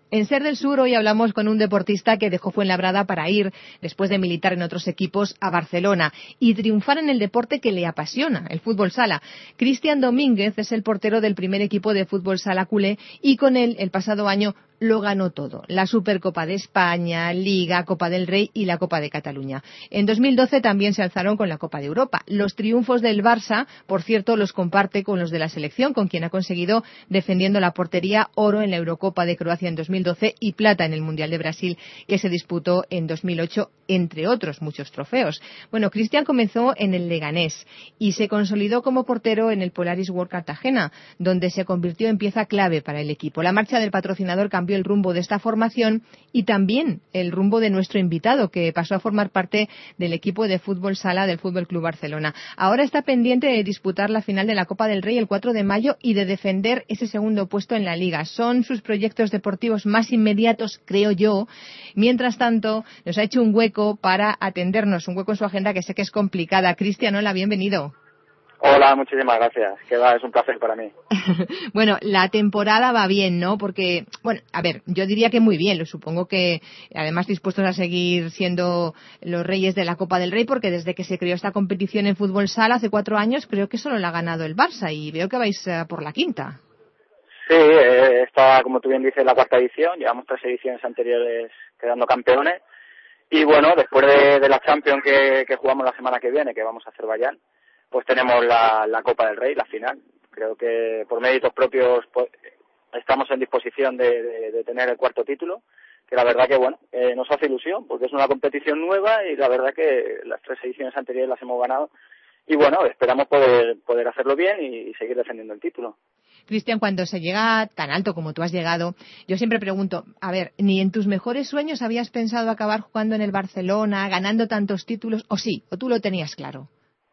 En Ser del Sur hoy hablamos con un deportista que dejó Fuenlabrada para ir, después de militar en otros equipos, a Barcelona y triunfar en el deporte que le apasiona, el fútbol sala. Cristian Domínguez es el portero del primer equipo de fútbol sala culé y con él el pasado año lo ganó todo: la Supercopa de España, Liga, Copa del Rey y la Copa de Cataluña. En 2012 también se alzaron con la Copa de Europa. Los triunfos del Barça, por cierto, los comparte con los de la selección, con quien ha conseguido, defendiendo la portería, oro en la Eurocopa de Croacia en 2012 y plata en el Mundial de Brasil, que se disputó en 2008, entre otros muchos trofeos. Bueno, Cristian comenzó en el Leganés y se consolidó como portero en el Polaris World Cartagena, donde se convirtió en pieza clave para el equipo. La marcha del patrocinador cambió el rumbo de esta formación y también el rumbo de nuestro invitado, que pasó a formar parte del equipo de fútbol sala del Fútbol Club Barcelona. Ahora está pendiente de disputar la final de la Copa del Rey el 4 de mayo y de defender ese segundo puesto en la Liga. Son sus proyectos deportivos más inmediatos, creo yo. Mientras tanto, nos ha hecho un hueco para atendernos, un hueco en su agenda que sé que es complicada. Cristian, hola, bienvenido. Hola, muchísimas gracias. Que va, es un placer para mí. Bueno, la temporada va bien, ¿no? Porque, bueno, a ver, yo diría que muy bien. Lo supongo que además dispuestos a seguir siendo los reyes de la Copa del Rey, porque desde que se creó esta competición en fútbol sala hace 4 años, creo que solo la ha ganado el Barça y veo que vais por la quinta. Sí, está, como tú bien dices, la 4ª edición. Llevamos 3 ediciones anteriores quedando campeones. Y bueno, después de la Champions que jugamos la semana que viene, que vamos a Azerbaiyán, pues tenemos la Copa del Rey, la final. Creo que por méritos propios pues, estamos en disposición de tener el 4º título, que la verdad que bueno, nos hace ilusión, porque es una competición nueva y la verdad que las 3 ediciones anteriores las hemos ganado. Y bueno, esperamos poder hacerlo bien y seguir defendiendo el título. Cristian, cuando se llega tan alto como tú has llegado, yo siempre pregunto, a ver, ¿ni en tus mejores sueños habías pensado acabar jugando en el Barcelona, ganando tantos títulos, o sí, o tú lo tenías claro?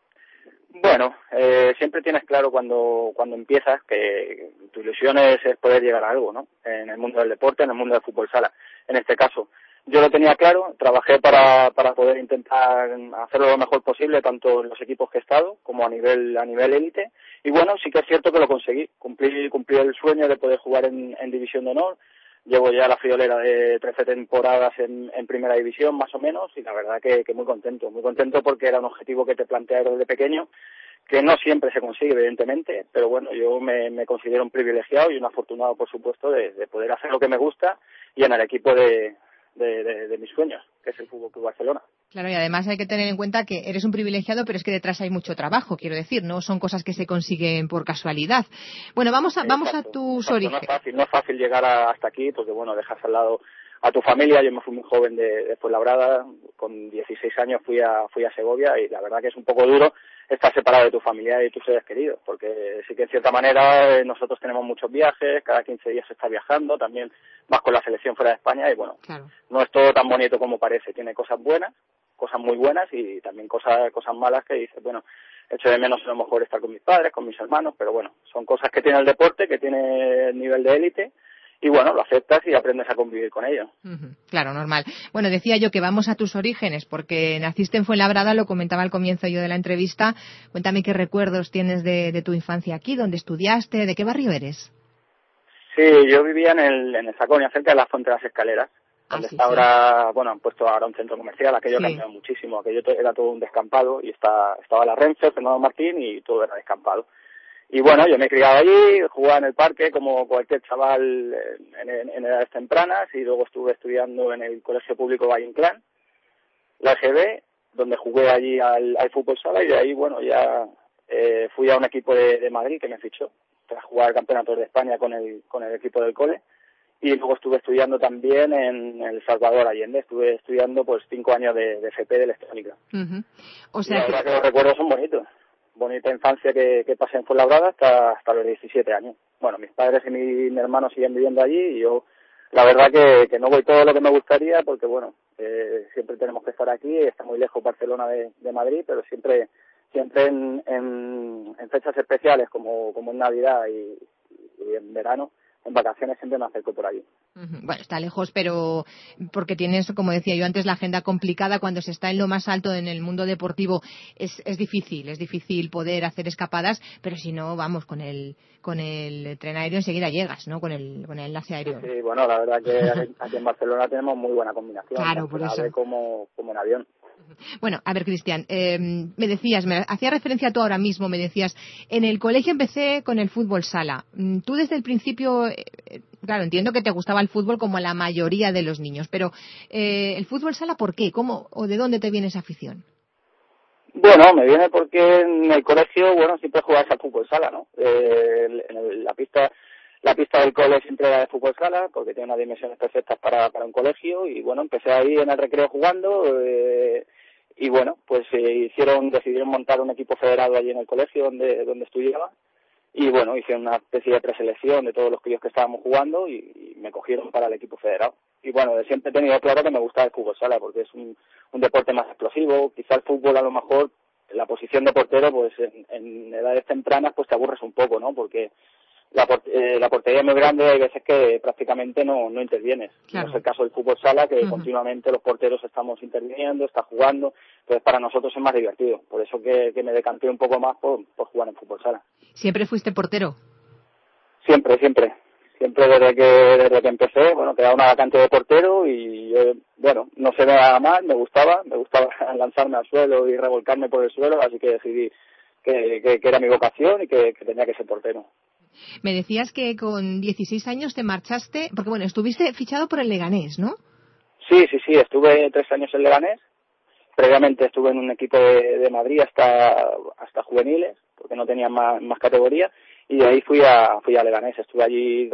Bueno, siempre tienes claro cuando empiezas que tu ilusión es poder llegar a algo, ¿no? En el mundo del deporte, en el mundo del fútbol sala. En este caso, yo lo tenía claro, trabajé para poder intentar hacerlo lo mejor posible, tanto en los equipos que he estado como a nivel élite. Y bueno, sí que es cierto que lo conseguí. Cumplí el sueño de poder jugar en División de Honor. Llevo ya la friolera de 13 temporadas en Primera División, más o menos, y la verdad que muy contento porque era un objetivo que te planteé desde pequeño, que no siempre se consigue, evidentemente, pero bueno, yo me considero un privilegiado y un afortunado, por supuesto, de poder hacer lo que me gusta y en el equipo de mis sueños, que es el Fútbol Club Barcelona. Claro, y además hay que tener en cuenta que eres un privilegiado, pero es que detrás hay mucho trabajo, quiero decir, no son cosas que se consiguen por casualidad. Bueno, vamos a tus orígenes. No es fácil llegar hasta aquí, porque bueno, dejas al lado a tu familia. Yo me fui muy joven de Fuenlabrada, con 16 años fui a Segovia y la verdad que es un poco duro estar separado de tu familia y tus seres queridos, porque sí que en cierta manera nosotros tenemos muchos viajes, cada 15 días se está viajando, también vas con la selección fuera de España y bueno, claro, no es todo tan bonito como parece, tiene cosas buenas, cosas muy buenas y también cosas malas que dices, bueno, echo de menos a lo mejor estar con mis padres, con mis hermanos, pero bueno, son cosas que tiene el deporte, que tiene el nivel de élite. Y bueno, lo aceptas y aprendes a convivir con ello. Claro, normal. Bueno, decía yo que vamos a tus orígenes, porque naciste en Fuenlabrada, lo comentaba al comienzo yo de la entrevista. Cuéntame qué recuerdos tienes de tu infancia aquí, dónde estudiaste, de qué barrio eres. Sí, yo vivía en el Saconia, cerca de la Fuente de las Escaleras, donde está ahora, bueno, han puesto ahora un centro comercial, aquello ha cambiado muchísimo, aquello era todo un descampado y estaba la Renfe, Fernando Martín y todo era descampado. Y bueno, yo me he criado allí, jugaba en el parque como cualquier chaval en edades tempranas y luego estuve estudiando en el Colegio Público Valle Inclán, la EGB, donde jugué allí al fútbol sala y de ahí, bueno, ya fui a un equipo de Madrid que me fichó tras jugar campeonatos de España con el equipo del cole y luego estuve estudiando también en El Salvador Allende, estuve estudiando pues 5 años de FP de electrónica. O sea, y la verdad que los recuerdos son bonitos. Bonita infancia que pasé en Fuenlabrada hasta los 17 años. Bueno, mis padres y mi hermano siguen viviendo allí y yo, la verdad que no voy todo lo que me gustaría porque, bueno, siempre tenemos que estar aquí, está muy lejos Barcelona de Madrid, pero siempre en fechas especiales como en Navidad y en verano, en vacaciones siempre me acerco por allí. Bueno, está lejos, pero porque tienes, como decía yo antes, la agenda complicada. Cuando se está en lo más alto en el mundo deportivo es difícil poder hacer escapadas, pero si no, vamos, con el tren aéreo enseguida llegas, ¿no? Con el enlace aéreo. Sí, bueno, la verdad que aquí en Barcelona tenemos muy buena combinación, claro, tanto en AVE como en avión. Bueno, a ver, Cristian, me hacía referencia tú ahora mismo, me decías, en el colegio empecé con el fútbol sala. Tú desde el principio, claro, entiendo que te gustaba el fútbol como la mayoría de los niños, pero el fútbol sala, ¿por qué? ¿Cómo o de dónde te viene esa afición? Bueno, me viene porque en el colegio, bueno, siempre jugabas al fútbol sala, ¿no? La pista del cole siempre era de fútbol sala, porque tiene unas dimensiones perfectas para un colegio, y bueno, empecé ahí en el recreo jugando, y bueno, pues decidieron montar un equipo federado allí en el colegio donde estudiaba, y bueno, hicieron una especie de preselección de todos los críos que estábamos jugando, y me cogieron para el equipo federado. Y bueno, siempre he tenido claro que me gusta el fútbol sala, porque es un deporte más explosivo. Quizá el fútbol, a lo mejor, la posición de portero, pues en edades tempranas, pues te aburres un poco, ¿no? Porque la portería es muy grande y hay veces que prácticamente no intervienes. Claro. No es el caso del fútbol sala, que continuamente los porteros estamos interviniendo, está jugando. Entonces, para nosotros es más divertido. Por eso que me decanté un poco más por jugar en fútbol sala. ¿Siempre fuiste portero? Siempre. Siempre desde que empecé, bueno, quedaba una vacante de portero y yo, bueno, no se me daba mal, me gustaba lanzarme al suelo y revolcarme por el suelo, así que decidí que era mi vocación y que tenía que ser portero. Me decías que con 16 años te marchaste, porque bueno, estuviste fichado por el Leganés, ¿no? Sí, estuve 3 años en Leganés. Previamente estuve en un equipo de Madrid hasta juveniles, porque no tenía más categoría, y de ahí fui a Leganés. Estuve allí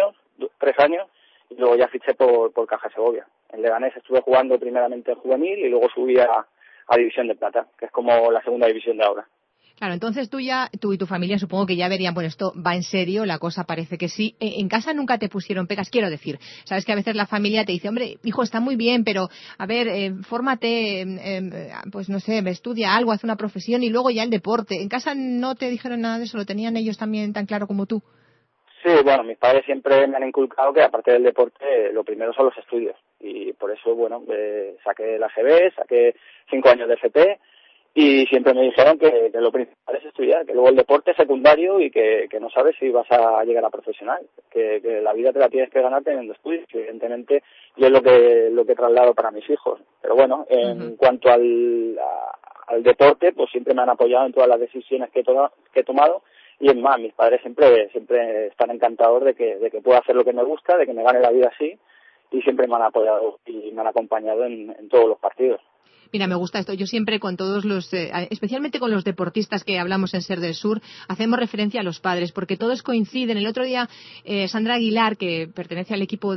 3 años, y luego ya fiché por Caja Segovia. En Leganés estuve jugando primeramente en juvenil y luego subí a División de Plata, que es como la segunda división de ahora. Claro, entonces tú y tu familia supongo que ya verían, bueno, esto va en serio, la cosa parece que sí. En casa nunca te pusieron pegas, quiero decir. Sabes que a veces la familia te dice, hombre, hijo, está muy bien, pero a ver, fórmate, pues no sé, estudia algo, haz una profesión y luego ya el deporte. ¿En casa no te dijeron nada de eso? ¿Lo tenían ellos también tan claro como tú? Sí, bueno, mis padres siempre me han inculcado que aparte del deporte, lo primero son los estudios. Y por eso, bueno, saqué la GB, saqué 5 años de FP, y siempre me dijeron que lo principal es estudiar, que luego el deporte es secundario y que no sabes si vas a llegar a profesional, que la vida te la tienes que ganar teniendo estudios. Evidentemente yo es lo que traslado para mis hijos, pero bueno, en cuanto al deporte, pues siempre me han apoyado en todas las decisiones que he tomado, y es más, mis padres siempre están encantados de que pueda hacer lo que me gusta, de que me gane la vida así, y siempre me han apoyado y me han acompañado en todos los partidos. Mira, me gusta esto. Yo siempre con todos especialmente con los deportistas que hablamos en Ser del Sur, hacemos referencia a los padres, porque todos coinciden. El otro día, Sandra Aguilar, que pertenece al equipo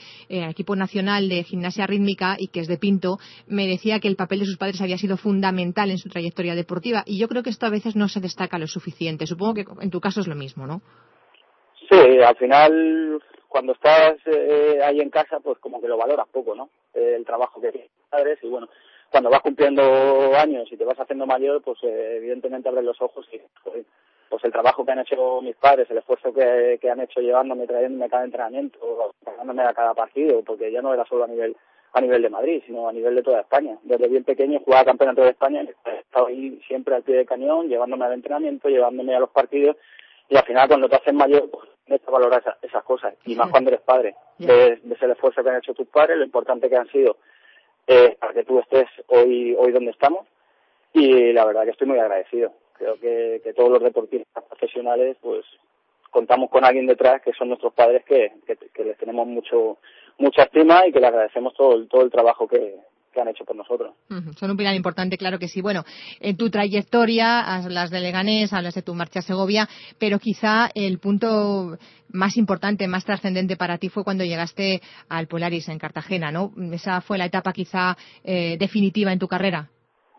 nacional de gimnasia rítmica y que es de Pinto, me decía que el papel de sus padres había sido fundamental en su trayectoria deportiva, y yo creo que esto a veces no se destaca lo suficiente. Supongo que en tu caso es lo mismo, ¿no? Sí, al final, cuando estás ahí en casa, pues como que lo valoras poco, ¿no? El trabajo que tienen tus padres, y bueno, cuando vas cumpliendo años y te vas haciendo mayor, pues evidentemente abres los ojos y pues el trabajo que han hecho mis padres, el esfuerzo que han hecho llevándome, trayéndome a cada entrenamiento, pagándome a cada partido, porque ya no era solo a nivel de Madrid, sino a nivel de toda España. Desde bien pequeño jugaba campeonato de España, he estado ahí siempre al pie del cañón, llevándome al entrenamiento, llevándome a los partidos, y al final cuando te haces mayor, pues tienes que valorar esas cosas, y más cuando eres padre. Ves el esfuerzo que han hecho tus padres, lo importante que han sido para que tú estés hoy donde estamos, y la verdad que estoy muy agradecido. Creo que todos los deportistas profesionales pues contamos con alguien detrás que son nuestros padres, que les tenemos mucha estima y que les agradecemos todo el trabajo que han hecho por nosotros. Son un pilar importante, claro que sí. Bueno, en tu trayectoria, hablas de Leganés, hablas de tu marcha a Segovia, pero quizá el punto más importante, más trascendente para ti fue cuando llegaste al Polaris en Cartagena, ¿no? Esa fue la etapa quizá definitiva en tu carrera.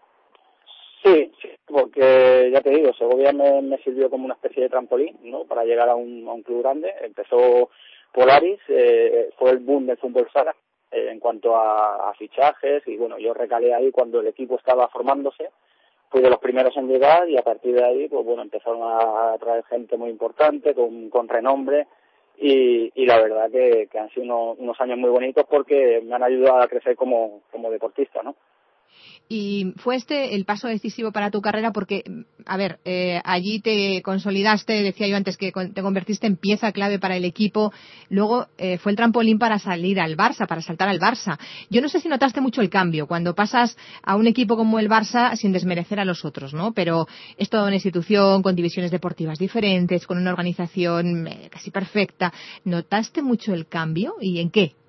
Sí, porque ya te digo, Segovia me sirvió como una especie de trampolín, ¿no? Para llegar a un club grande. Empezó Polaris, fue el boom del fútbol sala en cuanto a fichajes, y bueno, yo recalé ahí cuando el equipo estaba formándose, fui de los primeros en llegar, y a partir de ahí pues bueno, empezaron a traer gente muy importante con renombre, y la verdad que han sido unos años muy bonitos porque me han ayudado a crecer como deportista, ¿no? Y fue el paso decisivo para tu carrera porque, a ver, allí te consolidaste, decía yo antes que te convertiste en pieza clave para el equipo, luego fue el trampolín para salir al Barça, para saltar al Barça. Yo no sé si notaste mucho el cambio cuando pasas a un equipo como el Barça sin desmerecer a los otros, ¿no? Pero es toda una institución con divisiones deportivas diferentes, con una organización casi perfecta. ¿Notaste mucho el cambio y en qué?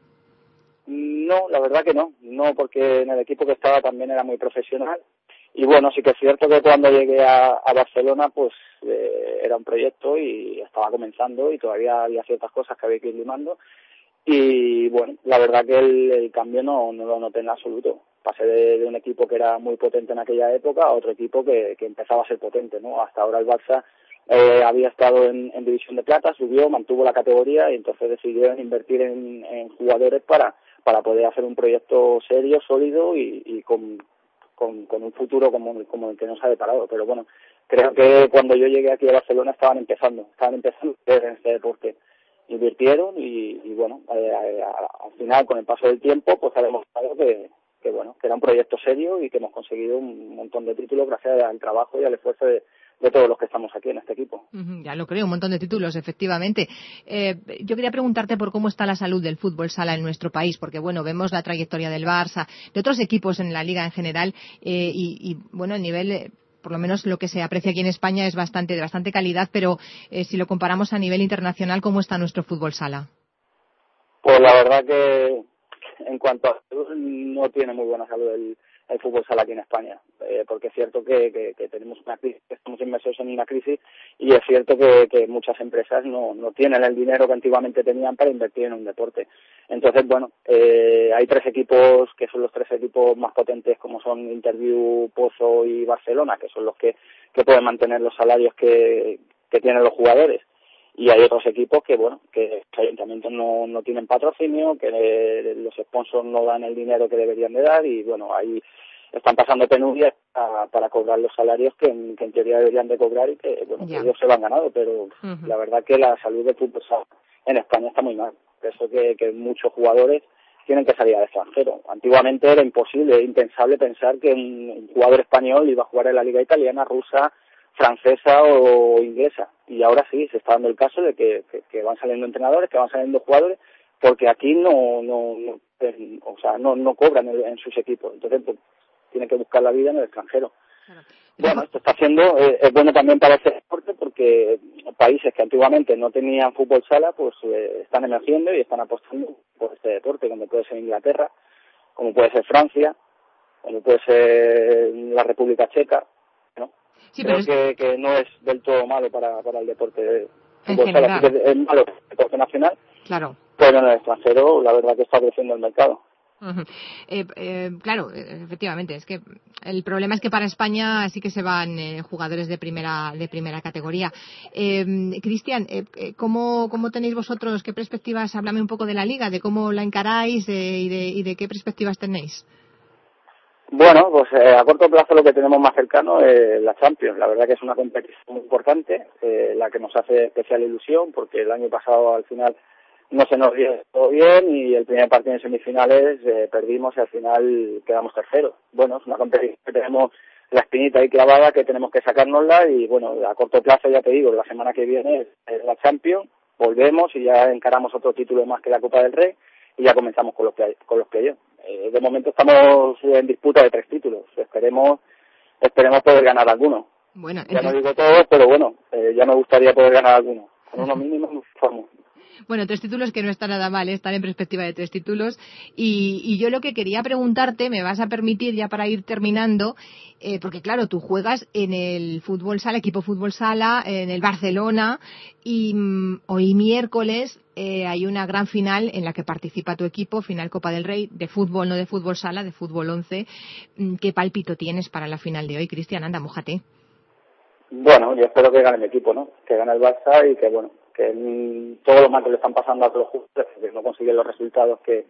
No, la verdad que no, porque en el equipo que estaba también era muy profesional y bueno, sí que es cierto que cuando llegué a Barcelona pues era un proyecto y estaba comenzando y todavía había ciertas cosas que había que ir limando y bueno, la verdad que el cambio no lo noté en absoluto. Pasé de un equipo que era muy potente en aquella época a otro equipo que empezaba a ser potente, ¿no? Hasta ahora el Barça había estado en división de plata, subió, mantuvo la categoría y entonces decidieron invertir en jugadores para poder hacer un proyecto serio, sólido y con un futuro como el que nos ha deparado. Pero bueno, creo que cuando yo llegué aquí a Barcelona estaban empezando en este deporte. Invirtieron y bueno, al final, con el paso del tiempo, pues ha demostrado que era un proyecto serio y que hemos conseguido un montón de títulos gracias al trabajo y al esfuerzo de todos los que estamos aquí en este equipo. Ya lo creo, un montón de títulos, efectivamente. Yo quería preguntarte por cómo está la salud del fútbol sala en nuestro país, porque bueno, vemos la trayectoria del Barça, de otros equipos en la Liga en general, y bueno, el nivel, por lo menos lo que se aprecia aquí en España es de bastante calidad, pero si lo comparamos a nivel internacional, ¿cómo está nuestro fútbol sala? Pues la verdad que en cuanto a salud, no tiene muy buena salud el fútbol sala aquí en España, porque es cierto que tenemos una crisis, que estamos inmersos en una crisis y es cierto que muchas empresas no tienen el dinero que antiguamente tenían para invertir en un deporte. Entonces, bueno, hay 3 equipos que son los 3 equipos más potentes, como son Interview, Pozo y Barcelona, que son los que pueden mantener los salarios que tienen los jugadores. Y hay otros equipos que los ayuntamientos no tienen patrocinio, que los sponsors no dan el dinero que deberían de dar y bueno, ahí están pasando penurias para cobrar los salarios que en teoría deberían de cobrar y que ellos se lo han ganado, pero la verdad que la salud del fútbol en España está muy mal. Por eso que muchos jugadores tienen que salir al extranjero. Antiguamente era impensable pensar que un jugador español iba a jugar en la liga italiana, rusa, francesa o inglesa, y ahora sí se está dando el caso de que van saliendo entrenadores, que van saliendo jugadores, porque aquí no cobran en sus equipos, entonces pues, tienen que buscar la vida en el extranjero. Claro. Bueno, esto está haciendo, es bueno también para este deporte porque países que antiguamente no tenían fútbol sala pues están emergiendo y están apostando por este deporte, como puede ser Inglaterra, como puede ser Francia, como puede ser la República Checa, ¿no? Sí, creo que no es del todo malo para el deporte fútbol sala, es malo el deporte nacional, claro, pero en el extranjero la verdad que está creciendo el mercado. Claro, efectivamente, es que el problema es que para España sí que se van jugadores de primera categoría. Cristian, ¿cómo tenéis vosotros, qué perspectivas? Háblame un poco de la liga, de cómo la encaráis y de qué perspectivas tenéis. Bueno, pues a corto plazo lo que tenemos más cercano es la Champions. La verdad que es una competición muy importante, la que nos hace especial ilusión, porque el año pasado al final no se nos dio todo bien y el primer partido en semifinales perdimos y al final quedamos terceros. Bueno, es una competición que tenemos la espinita ahí clavada, que tenemos que sacárnosla y bueno, a corto plazo ya te digo, la semana que viene es la Champions, volvemos y ya encaramos otro título más que la Copa del Rey y ya comenzamos con los playoffs. De momento estamos en disputa de 3 títulos. Esperemos poder ganar alguno. Bueno, entonces... Ya no digo todos, pero bueno, ya me gustaría poder ganar alguno. Con uno mínimo nos formamos. Bueno, 3 títulos que no está nada mal, estar en perspectiva de 3 títulos. Y yo lo que quería preguntarte, me vas a permitir ya para ir terminando, porque claro, tú juegas en el fútbol sala, equipo fútbol sala, en el Barcelona, y hoy miércoles hay una gran final en la que participa tu equipo, final Copa del Rey, de fútbol, no de fútbol sala, de fútbol 11. ¿Qué pálpito tienes para la final de hoy, Cristian? Anda, mójate. Bueno, yo espero que gane mi equipo, ¿no? Que gane el Barça y que, bueno, que todos los mal que le están pasando a todos los jugadores, que no consiguen los resultados que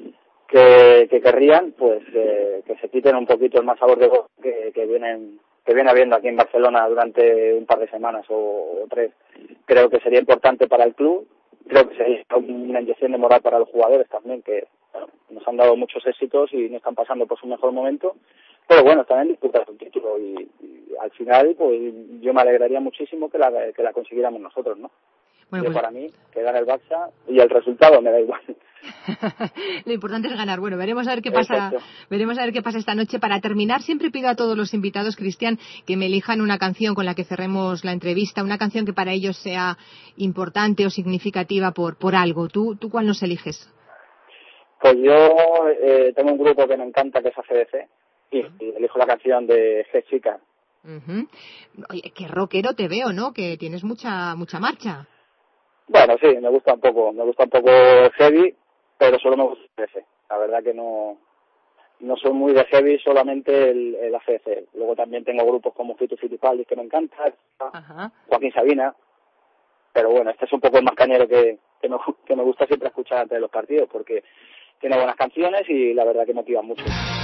querrían, pues que se quiten un poquito el mal sabor de boca que viene habiendo aquí en Barcelona durante un par de semanas o 3. Creo que sería importante para el club creo que sería una inyección de moral para los jugadores también, que bueno, nos han dado muchos éxitos y no están pasando por su mejor momento, pero bueno, están en disputa un título y al final pues yo me alegraría muchísimo que la consiguiéramos nosotros, ¿no? Bueno, pues... para mí, que gane el Barça y el resultado me da igual. Lo importante es ganar. Bueno, veremos a ver qué pasa. Exacto. Veremos a ver qué pasa esta noche. Para terminar, siempre pido a todos los invitados, Cristian, que me elijan una canción con la que cerremos la entrevista, una canción que para ellos sea importante o significativa por algo. ¿Tú cuál nos eliges? Pues yo tengo un grupo que me encanta, que es ACDC, y elijo la canción de G-Chica. Uh-huh. Oye, qué rockero te veo, ¿no? Que tienes mucha marcha. Bueno, sí, me gusta un poco heavy, pero solo me gusta el ACDC. La verdad que no soy muy de heavy, solamente el ACDC. Luego también tengo grupos como Fito Fitipaldis que me encanta, uh-huh. Joaquín Sabina, pero bueno, este es un poco el más cañero que me gusta siempre escuchar antes de los partidos, porque tiene buenas canciones y la verdad que motiva mucho.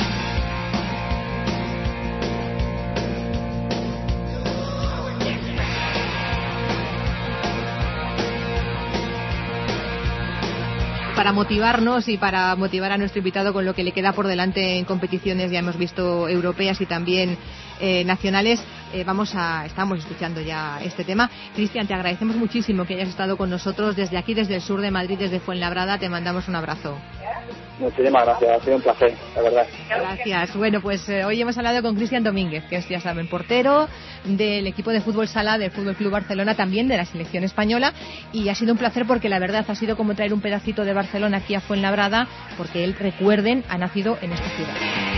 Para motivarnos y para motivar a nuestro invitado con lo que le queda por delante en competiciones, ya hemos visto europeas y también nacionales, estamos escuchando ya este tema. Cristian, te agradecemos muchísimo que hayas estado con nosotros desde aquí, desde el sur de Madrid, desde Fuenlabrada. Te mandamos un abrazo. Muchísimas gracias, ha sido un placer, la verdad. Gracias. Bueno, pues hoy hemos hablado con Cristian Domínguez, que es, ya saben, portero del equipo de fútbol sala del Fútbol Club Barcelona, también de la selección española, y ha sido un placer porque la verdad ha sido como traer un pedacito de Barcelona aquí a Fuenlabrada, porque él, recuerden, ha nacido en esta ciudad.